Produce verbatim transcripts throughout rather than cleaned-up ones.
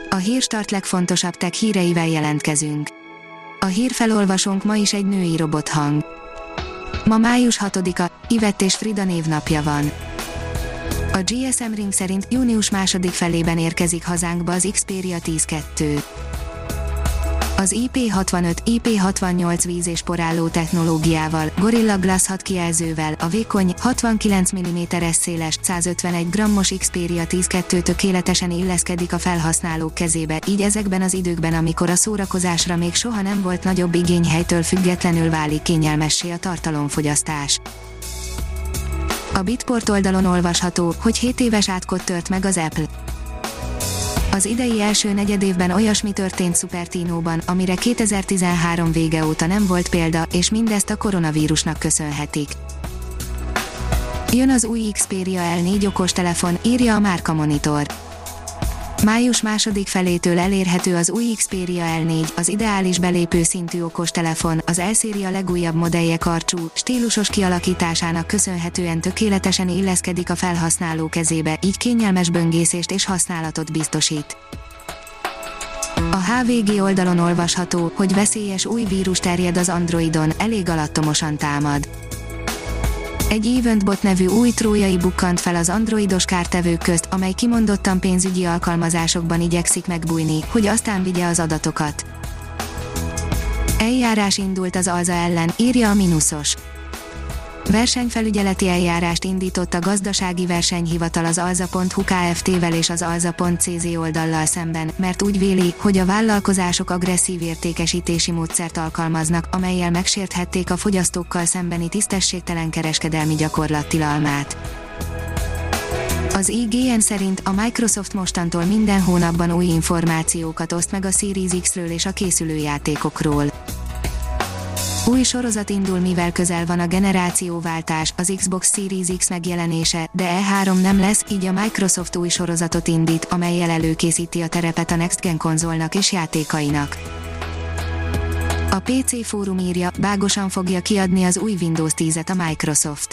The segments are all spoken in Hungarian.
A Hírstart legfontosabb tech híreivel jelentkezünk. A hírfelolvasónk ma is egy női robothang. Ma május hatodika, Ivett és Frida névnapja van. A gé es em Ring szerint június második felében érkezik hazánkba az Xperia tíz kettő. Az I P hatvanöt, I P hatvannyolc víz- és porálló technológiával, Gorilla Glass hat kijelzővel, a vékony, hatvankilenc milliméteres széles, százötvenegy grammos Xperia tíz kettő tökéletesen illeszkedik a felhasználók kezébe, így ezekben az időkben, amikor a szórakozásra még soha nem volt nagyobb igény, helytől függetlenül válik kényelmessé a tartalomfogyasztás. A Bitport oldalon olvasható, hogy hét éves átkot tört meg az Apple. Az idei első negyedévben olyasmi történt Cupertinóban, amire kétezer-tizenhárom vége óta nem volt példa, és mindezt a koronavírusnak köszönhetik. Jön az új Xperia L négy okostelefon, írja a Márka Monitor. Május második felétől elérhető az új Xperia L négy, az ideális belépő szintű okostelefon, az L-széria legújabb modellje karcsú, stílusos kialakításának köszönhetően tökéletesen illeszkedik a felhasználó kezébe, így kényelmes böngészést és használatot biztosít. A há vé gé oldalon olvasható, hogy veszélyes új vírus terjed az Androidon, elég alattomosan támad. Egy EventBot nevű új trójai bukkant fel az androidos kártevők közt, amely kimondottan pénzügyi alkalmazásokban igyekszik megbújni, hogy aztán vigye az adatokat. Eljárás indult az Alza ellen, írja a Minusos. Versenyfelügyeleti eljárást indított a Gazdasági Versenyhivatal az alza pont hu Kft-vel és az alza pont cz oldallal szemben, mert úgy véli, hogy a vállalkozások agresszív értékesítési módszert alkalmaznak, amellyel megsérthették a fogyasztókkal szembeni tisztességtelen kereskedelmi gyakorlat tilalmát. Az i gé en szerint a Microsoft mostantól minden hónapban új információkat oszt meg a Series X-ről és a készülő játékokról. Új sorozat indul, mivel közel van a generációváltás, az Xbox Series X megjelenése, de E három nem lesz, így a Microsoft új sorozatot indít, amellyel előkészíti a terepet a Next Gen konzolnak és játékainak. A pé cé Fórum írja, bágosan fogja kiadni az új Windows tízet a Microsoft.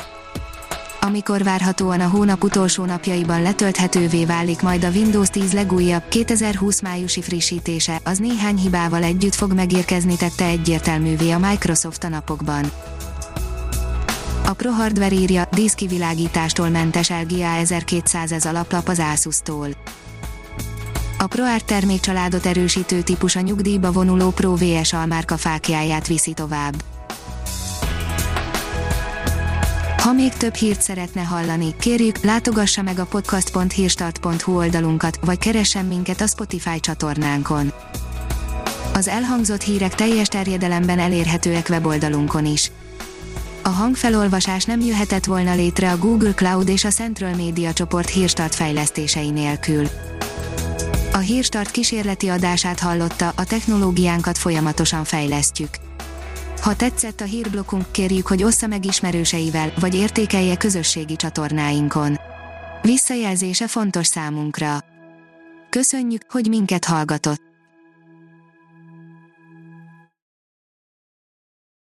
Amikor várhatóan a hónap utolsó napjaiban letölthetővé válik majd a Windows tíz legújabb, kétezer-húsz májusi frissítése, az néhány hibával együtt fog megérkezni, tette egyértelművé a Microsoft a napokban. A Pro Hardware írja, díszkivilágítástól mentes el gé á ezerkétszáz ez alaplap az Asus-tól. A ProArt termékcsaládot erősítő típus a nyugdíjba vonuló Pro vé es almárka fáklyáját viszi tovább. Ha még több hírt szeretne hallani, kérjük, látogassa meg a podcast pont hírstart pont hu oldalunkat, vagy keressen minket a Spotify csatornánkon. Az elhangzott hírek teljes terjedelemben elérhetőek weboldalunkon is. A hangfelolvasás nem jöhetett volna létre a Google Cloud és a Central Media csoport Hírstart fejlesztései nélkül. A Hírstart kísérleti adását hallotta, a technológiánkat folyamatosan fejlesztjük. Ha tetszett a hírblokkunk, kérjük, hogy ossza meg ismerőseivel, vagy értékelje közösségi csatornáinkon. Visszajelzése fontos számunkra. Köszönjük, hogy minket hallgatott!